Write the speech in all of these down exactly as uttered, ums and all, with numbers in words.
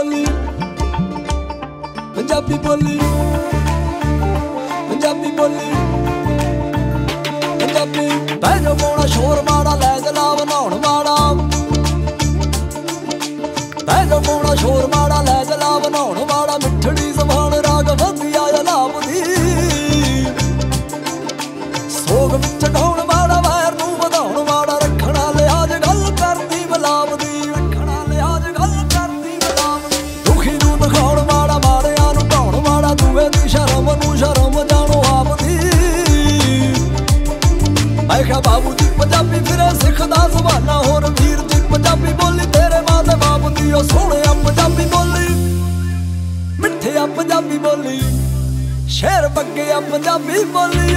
बोली पंजाबी बोली पंजाबी बोली पंजाबी पैरो पाउणा शोर माड़ा लै जलाव नहाउण माड़ा पैरो पाउणा शोर माड़ा लै जलाव नहाउण माड़ा मिठड़ी जबान राग वधिया जलाव दी सोग विच ढाउण माड़ा वैर नूं वधाउण माड़ा रखणा लिहाज गल करदी बलाव दी रखणा लिहाज गल करदी बलाव दी दुखी नूं दिखाउण माड़ा माड़ियां नूं ढाउण माड़ा दूए दी शर्म नूं शर्म जाणो आप दी मैं क्या बाबू जी पंजाबी फिरे सिखदा जबाना होर वीर जी पंजाबी बोली तेरे मां दे बाप दी ओ सोहणिया पंजाबी बोली मिठिया पंजाबी बोली शेर बग्गिया पंजाबी बोली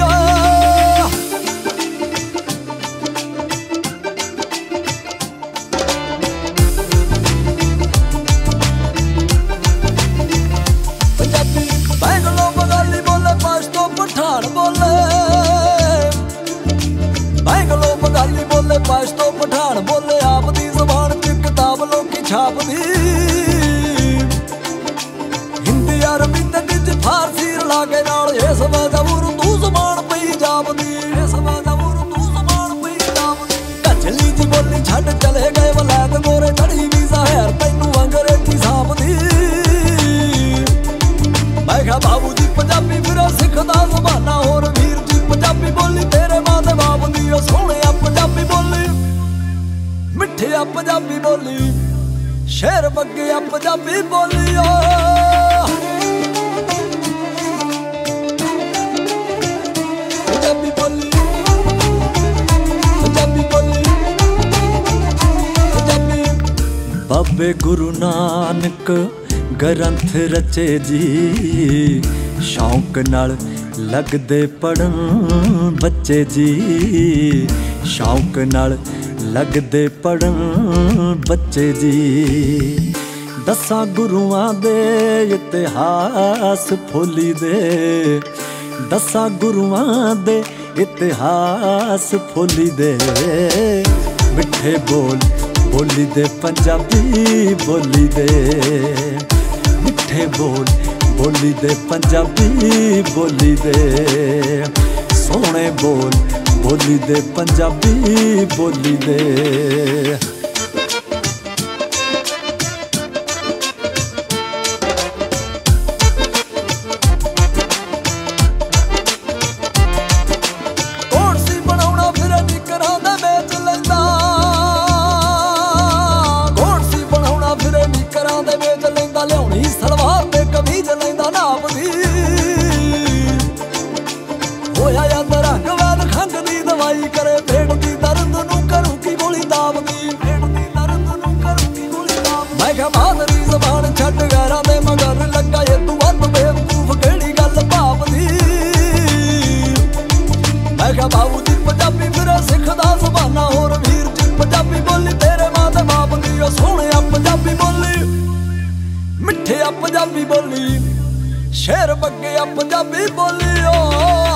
पंजाबी बैंगलो बंगाली बोले पश्तो पठान बोले बैंगलो बंगाली बोले पश्तो पठान बोले आप दी जबान च किताब लोकी छाप दी हिंदी अरबी ते फारसी रला के नाल ये समझदा उर्दू जबान पई जापदी ये समझदा उर्दू जबान पई जापदी कचली जी बोली छड़ चले गए वलैत गोरे चढ़ी भी ज़हर तैनू अंग्रेजी सांप दी मैं क्या बाबू जी पंजाबी फिर सिखदा जबाना होर वीर जी पंजाबी बोली तेरे मां दे बाप दी ओ सोहणिया पंजाबी बोली मिठिया पंजाबी बोली शेर बग्गिया पंजाबी बोली पंजाबी बोली पंजाबी बोली पंजाबी बाबे गुरु नानक ग्रंथ रचे जी शौक नाल लगदे पढ़न बच्चे जी शौक नाल लगदे पढ़न बच्चे जी दसां गुरुआं दे इतिहास फुली दे दसां गुरुआं दे इतिहास फुली दे मिठे बोल बोली दे पंजाबी बोली दे मिठे बोल बोली दे पंजाबी बोली दे सोहणे बोल बोली दे पंजाबी बोली दे करे भेड़ दी दर्द नूं करूं की गोली दाब दी भेड़ दी दर्द नूं करूं की गोली दाब मैं क्या मादरी जबान छड्ड गैरां दे मगर लगा ये तू वध बेवकूफ केड़ी गल भाव दी मैं क्या बाबू जी पंजाबी फिर सिखदा जबाना होर वीर जी पंजाबी बोली तेरे मां दे बाप दी ओ सोहणिया पंजाबी बोली मिठिया पंजाबी बोली शेर बग्गिया पंजाबी बोली ओ